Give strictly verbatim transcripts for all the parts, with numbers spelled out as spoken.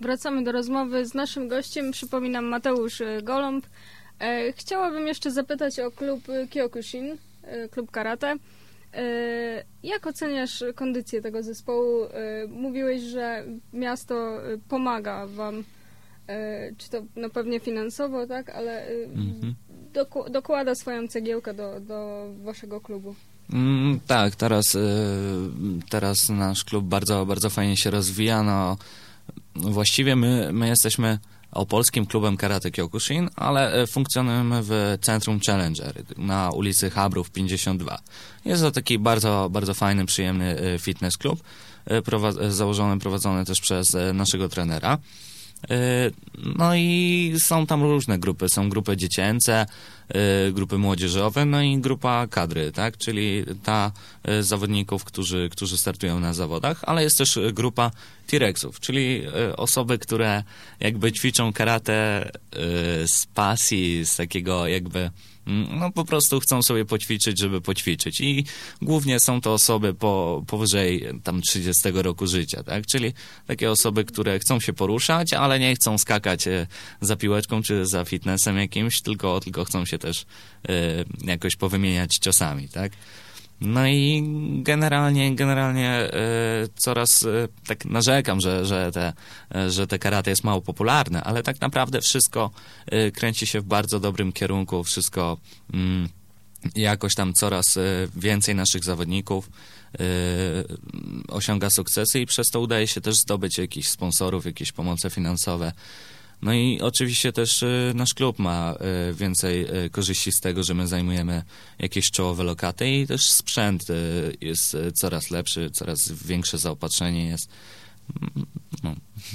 wracamy do rozmowy z naszym gościem. Przypominam, Mateusz Golomb. E, chciałabym jeszcze zapytać o klub Kyokushin, e, klub karate. E, jak oceniasz kondycję tego zespołu? E, mówiłeś, że miasto pomaga wam, e, czy to no pewnie finansowo, tak, ale e, mhm. doku- dokłada swoją cegiełkę do, do waszego klubu. Mm, tak, teraz, y, teraz nasz klub bardzo, bardzo fajnie się rozwija. No, właściwie my, my jesteśmy opolskim klubem karate Kyokushin, ale funkcjonujemy w centrum Challenger na ulicy Habrów pięćdziesiąt dwa. Jest to taki bardzo, bardzo fajny, przyjemny fitness klub, prowa- założony, prowadzony też przez naszego trenera. No i są tam różne grupy. Są grupy dziecięce, grupy młodzieżowe, no i grupa kadry, tak? Czyli ta zawodników, którzy, którzy startują na zawodach, ale jest też grupa T-Rexów, czyli osoby, które jakby ćwiczą karate z pasji, z takiego jakby no po prostu chcą sobie poćwiczyć, żeby poćwiczyć. I głównie są to osoby po, powyżej tam trzydziestego roku życia, tak? Czyli takie osoby, które chcą się poruszać, ale nie chcą skakać za piłeczką czy za fitnessem jakimś, tylko, tylko chcą się też y, jakoś powymieniać ciosami, tak? No i generalnie, generalnie y, coraz y, tak narzekam, że, że, te, y, że te karate jest mało popularne, ale tak naprawdę wszystko y, kręci się w bardzo dobrym kierunku, wszystko y, jakoś tam coraz y, więcej naszych zawodników y, osiąga sukcesy i przez to udaje się też zdobyć jakichś sponsorów, jakieś pomoce finansowe. No i oczywiście też y, nasz klub ma y, więcej y, korzyści z tego, że my zajmujemy jakieś czołowe lokaty i też sprzęt y, jest y, coraz lepszy, coraz większe zaopatrzenie jest. No.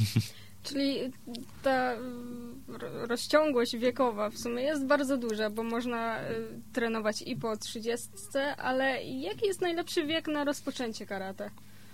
Czyli ta rozciągłość wiekowa w sumie jest bardzo duża, bo można y, trenować i po trzydziestce, ale jaki jest najlepszy wiek na rozpoczęcie karate?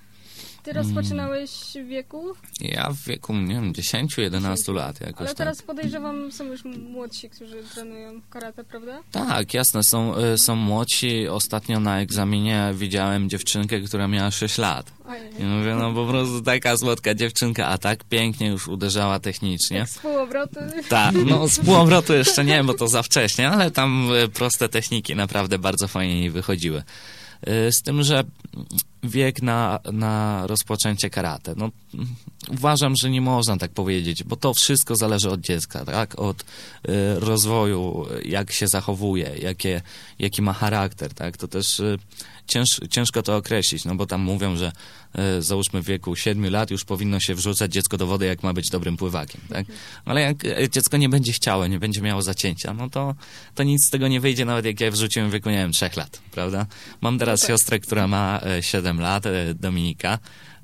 Ty rozpoczynałeś w wieku? Ja w wieku, nie wiem, dziesięć jedenaście lat jakoś. Ale teraz tak. podejrzewam, są już młodsi, którzy trenują karate, prawda? Tak, jasne, są, są młodsi. Ostatnio na egzaminie widziałem dziewczynkę, która miała sześć lat. Ojej. I mówię, no po prostu taka słodka dziewczynka, a tak pięknie już uderzała technicznie. Tak z półobrotu? Tak, no z półobrotu jeszcze nie, bo to za wcześnie, ale tam proste techniki naprawdę bardzo fajnie jej wychodziły. Z tym, że wiek na, na rozpoczęcie karate. No, uważam, że nie można tak powiedzieć, bo to wszystko zależy od dziecka, tak? Od y, rozwoju, jak się zachowuje, jakie, jaki ma charakter, tak? To też y, cięż, ciężko to określić, no bo tam mówią, że y, załóżmy w wieku siedmiu lat już powinno się wrzucać dziecko do wody, jak ma być dobrym pływakiem, tak? Ale jak dziecko nie będzie chciało, nie będzie miało zacięcia, no to, to nic z tego nie wyjdzie, nawet jak ja wrzuciłem w wieku, nie wiem, trzech lat, prawda? Mam teraz tak. siostrę, która ma siedem lat, Dominika.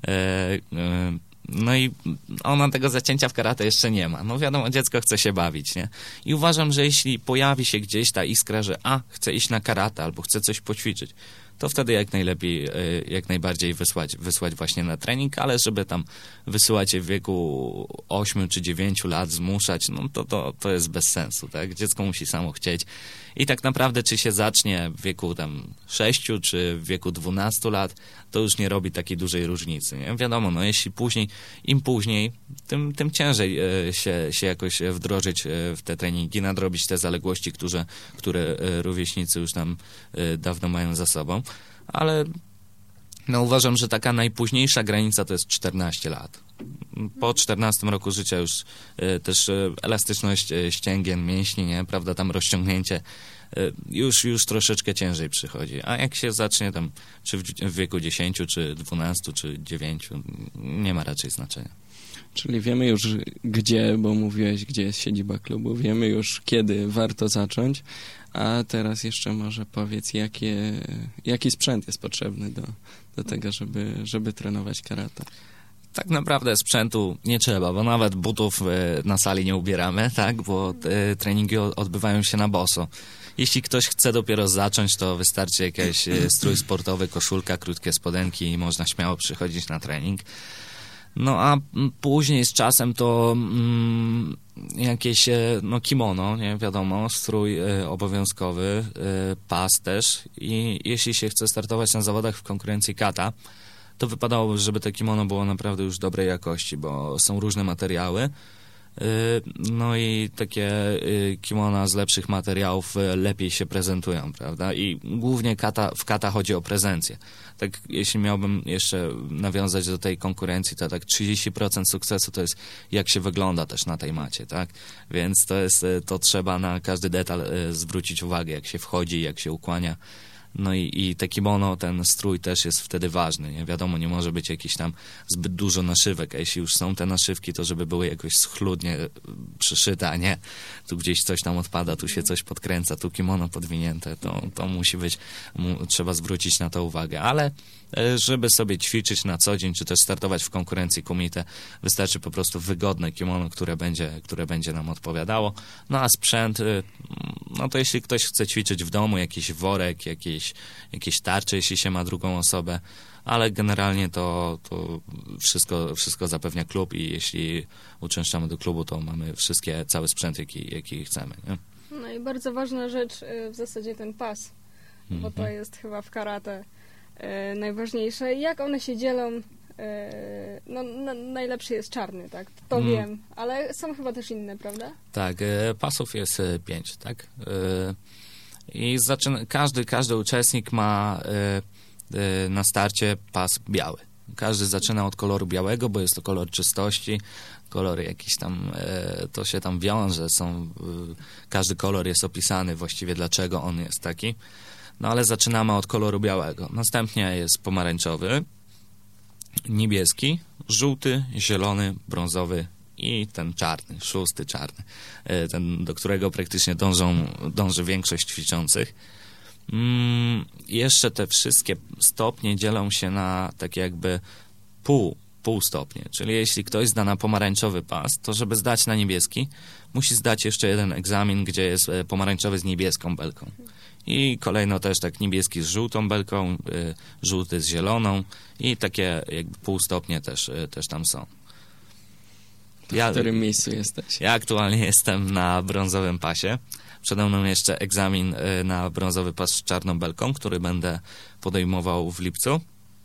No i ona tego zacięcia w karate jeszcze nie ma. No wiadomo, dziecko chce się bawić, nie? I uważam, że jeśli pojawi się gdzieś ta iskra, że a, chcę iść na karate albo chcę coś poćwiczyć, to wtedy jak najlepiej, jak najbardziej wysłać, wysłać właśnie na trening, ale żeby tam wysyłać je w wieku ośmiu czy dziewięciu lat, zmuszać, no to, to, to jest bez sensu, tak? Dziecko musi samo chcieć. I tak naprawdę, czy się zacznie w wieku tam sześciu, czy w wieku dwunastu lat, to już nie robi takiej dużej różnicy, nie? Wiadomo, no jeśli później, im później, tym, tym ciężej e, się, się jakoś wdrożyć e, w te treningi, nadrobić te zaległości, które, które e, rówieśnicy już tam e, dawno mają za sobą. Ale no uważam, że taka najpóźniejsza granica to jest czternaście lat. Po czternastym roku życia już y, też y, elastyczność y, ścięgien, mięśni, nie? Prawda, tam rozciągnięcie y, już, już troszeczkę ciężej przychodzi. A jak się zacznie tam, czy w, w wieku dziesięciu, czy dwunastu, czy dziewięciu, nie ma raczej znaczenia. Czyli wiemy już gdzie, bo mówiłeś, gdzie jest siedziba klubu, wiemy już kiedy warto zacząć, a teraz jeszcze może powiedz, jakie, jaki sprzęt jest potrzebny do, do tego, żeby, żeby trenować karate. Tak naprawdę sprzętu nie trzeba, bo nawet butów na sali nie ubieramy, tak, bo te treningi odbywają się na boso. Jeśli ktoś chce dopiero zacząć, to wystarczy jakiś strój sportowy, koszulka, krótkie spodenki i można śmiało przychodzić na trening. No a później z czasem to mm, jakieś no kimono, nie wiadomo, strój y, obowiązkowy, y, pas też i jeśli się chce startować na zawodach w konkurencji kata, to wypadałoby, żeby te kimono było naprawdę już dobrej jakości, bo są różne materiały. No i takie kimona z lepszych materiałów lepiej się prezentują, prawda? I głównie kata, w kata chodzi o prezencję. Tak, jeśli miałbym jeszcze nawiązać do tej konkurencji, to tak trzydzieści procent sukcesu to jest jak się wygląda też na tej macie, tak? Więc to jest, to trzeba na każdy detal zwrócić uwagę, jak się wchodzi, jak się ukłania. No i, i te kimono, ten strój też jest wtedy ważny, nie? Wiadomo, nie może być jakiś tam zbyt dużo naszywek, a jeśli już są te naszywki, to żeby były jakoś schludnie przyszyte, a nie tu gdzieś coś tam odpada, tu się coś podkręca, tu kimono podwinięte, to, to musi być, mu, trzeba zwrócić na to uwagę, ale żeby sobie ćwiczyć na co dzień, czy też startować w konkurencji kumite, wystarczy po prostu wygodne kimono, które będzie, które będzie nam odpowiadało. No a sprzęt, no to jeśli ktoś chce ćwiczyć w domu, jakiś worek, jakieś, jakieś tarcze, jeśli się ma drugą osobę, ale generalnie to, to wszystko, wszystko zapewnia klub i jeśli uczęszczamy do klubu, to mamy wszystkie, cały sprzęt, jaki, jaki chcemy. Nie? No i bardzo ważna rzecz, w zasadzie ten pas, mm-hmm. bo to jest chyba w karate e, najważniejsze. Jak one się dzielą? E, no, na, najlepszy jest czarny, tak? To mm. wiem, ale są chyba też inne, prawda? Tak, e, pasów jest e, pięć, tak? E, I zaczyna, każdy, każdy uczestnik ma e, e, na starcie pas biały. Każdy zaczyna od koloru białego, bo jest to kolor czystości, kolory jakieś tam, e, to się tam wiąże, są, e, każdy kolor jest opisany właściwie, dlaczego on jest taki. No ale zaczynamy od koloru białego. Następnie jest pomarańczowy, niebieski, żółty, zielony, brązowy i ten czarny, szósty czarny, e, ten, do którego praktycznie dążą, dąży większość ćwiczących. Mm, jeszcze te wszystkie stopnie dzielą się na takie jakby pół, pół stopnie, czyli jeśli ktoś zda na pomarańczowy pas, to żeby zdać na niebieski, musi zdać jeszcze jeden egzamin, gdzie jest pomarańczowy z niebieską belką. I kolejno też tak niebieski z żółtą belką, y, żółty z zieloną i takie jakby pół stopnie też, y, też tam są. Ja, w którym miejscu jesteś? Ja aktualnie jestem na brązowym pasie. Przede mną jeszcze egzamin y, na brązowy pas z czarną belką, który będę podejmował w lipcu.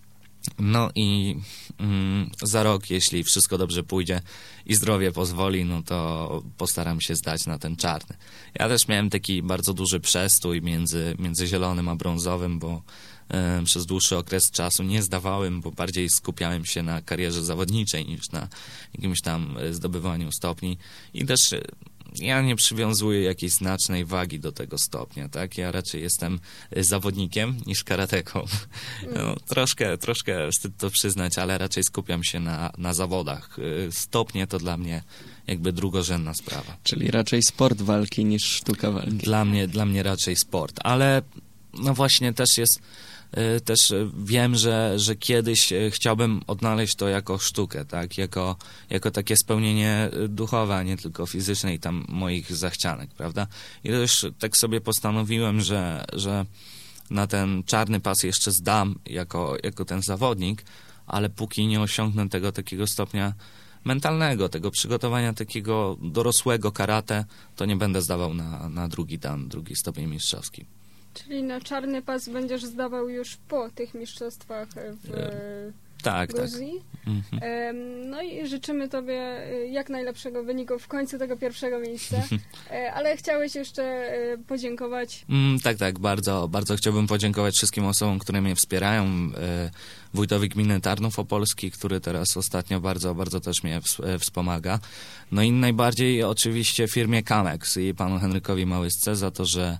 No i mm, za rok, jeśli wszystko dobrze pójdzie i zdrowie pozwoli, no to postaram się zdać na ten czarny. Ja też miałem taki bardzo duży przestój między, między zielonym a brązowym, bo e, przez dłuższy okres czasu nie zdawałem, bo bardziej skupiałem się na karierze zawodniczej niż na jakimś tam zdobywaniu stopni. I też e, ja nie przywiązuję jakiejś znacznej wagi do tego stopnia, tak? Ja raczej jestem zawodnikiem niż karateką. No, troszkę, troszkę wstyd to przyznać, ale raczej skupiam się na, na zawodach. Stopnie to dla mnie jakby drugorzędna sprawa. Czyli raczej sport walki niż sztuka walki. Dla mnie, dla mnie raczej sport, ale no właśnie też jest też wiem, że, że kiedyś chciałbym odnaleźć to jako sztukę, tak? Jako, jako takie spełnienie duchowe, a nie tylko fizyczne i tam moich zachcianek, prawda? I też tak sobie postanowiłem, że, że na ten czarny pas jeszcze zdam jako, jako ten zawodnik, ale póki nie osiągnę tego takiego stopnia mentalnego, tego przygotowania takiego dorosłego karate, to nie będę zdawał na, na drugi dan, drugi stopień mistrzowski. Czyli na czarny pas będziesz zdawał już po tych mistrzostwach w e, tak, Gruzji. Tak. Mhm. E, no i życzymy Tobie jak najlepszego wyniku w końcu tego pierwszego miejsca. E, ale chciałeś jeszcze e, podziękować. Mm, tak, tak. Bardzo, bardzo chciałbym podziękować wszystkim osobom, które mnie wspierają. E, wójtowi gminy Tarnów Opolski, który teraz ostatnio bardzo, bardzo też mnie wspomaga. No i najbardziej oczywiście firmie Kamex i panu Henrykowi Małysce za to, że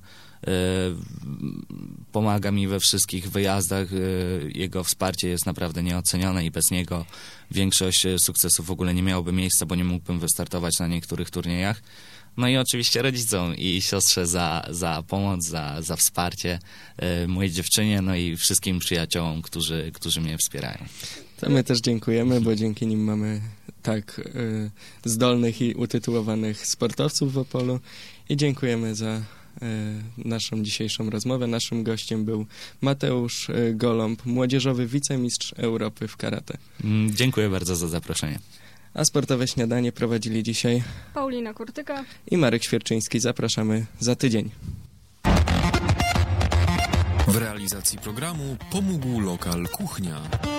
pomaga mi we wszystkich wyjazdach. Jego wsparcie jest naprawdę nieocenione i bez niego większość sukcesów w ogóle nie miałoby miejsca, bo nie mógłbym wystartować na niektórych turniejach. No i oczywiście rodzicom i siostrze za, za pomoc, za, za wsparcie, mojej dziewczynie, no i wszystkim przyjaciołom, którzy, którzy mnie wspierają. To my też dziękujemy, bo dzięki nim mamy tak y, zdolnych i utytułowanych sportowców w Opolu i dziękujemy za naszą dzisiejszą rozmowę. Naszym gościem był Mateusz Golomb, młodzieżowy wicemistrz Europy w karate. Dziękuję bardzo za zaproszenie. A sportowe śniadanie prowadzili dzisiaj Paulina Kurtyka i Marek Świerczyński. Zapraszamy za tydzień. W realizacji programu pomógł lokal Kuchnia.